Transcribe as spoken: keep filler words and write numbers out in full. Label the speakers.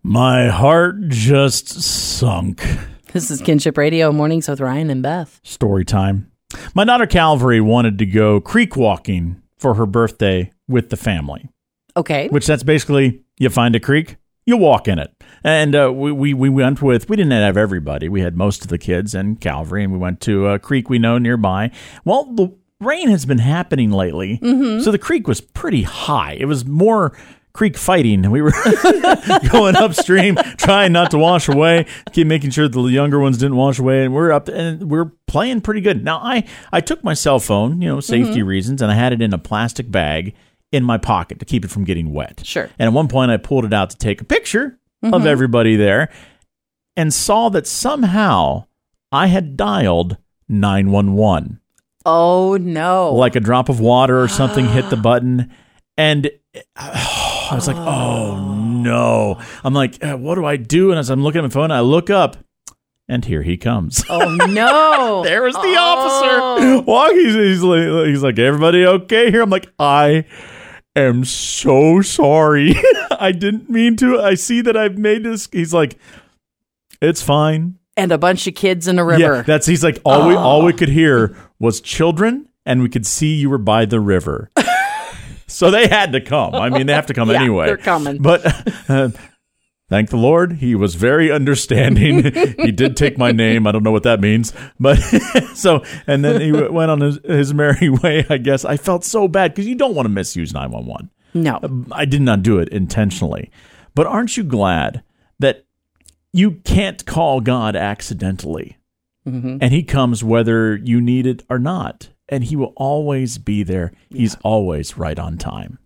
Speaker 1: My heart just sunk.
Speaker 2: This is Kinship Radio, Mornings with Ryan and Beth.
Speaker 1: Story time. My daughter Calvary wanted to go creek walking for her birthday with the family.
Speaker 2: Okay.
Speaker 1: Which that's basically, you find a creek, you walk in it. And uh, we, we, we went with, we didn't have everybody. We had most of the kids and Calvary, and we went to a creek we know nearby. Well, the rain has been happening lately, mm-hmm. so the creek was pretty high. It was more creek fighting. We were going upstream, trying not to wash away, keep making sure the younger ones didn't wash away, and we're up and we're playing pretty good. Now, I, I took my cell phone, you know, safety mm-hmm. reasons, and I had it in a plastic bag in my pocket to keep it from getting wet.
Speaker 2: Sure.
Speaker 1: And at one point, I pulled it out to take a picture mm-hmm. of everybody there and saw that somehow I had dialed nine one one.
Speaker 2: Oh, no.
Speaker 1: Like a drop of water or something hit the button, and oh, I was like, oh, no. I'm like, what do I do? And as I'm looking at my phone, I look up, and here he comes.
Speaker 2: Oh, no.
Speaker 1: There was the
Speaker 2: oh.
Speaker 1: officer walking. He's, he's, like, he's like, everybody okay here? I'm like, I am so sorry. I didn't mean to. I see that I've made this. He's like, it's fine.
Speaker 2: And a bunch of kids in a river.
Speaker 1: Yeah, that's, he's like, all,
Speaker 2: oh.
Speaker 1: we, all we could hear was children, and we could see you were by the river. So they had to come. I mean, they have to come
Speaker 2: yeah,
Speaker 1: anyway.
Speaker 2: They're coming.
Speaker 1: But uh, thank the Lord, he was very understanding. He did take my name. I don't know what that means. But so, and then he went on his, his merry way, I guess. I felt so bad because you don't want to misuse nine one one.
Speaker 2: No.
Speaker 1: I did not do it intentionally. But aren't you glad that you can't call God accidentally? Mm-hmm. And he comes whether you need it or not. And he will always be there. Yeah. He's always right on time.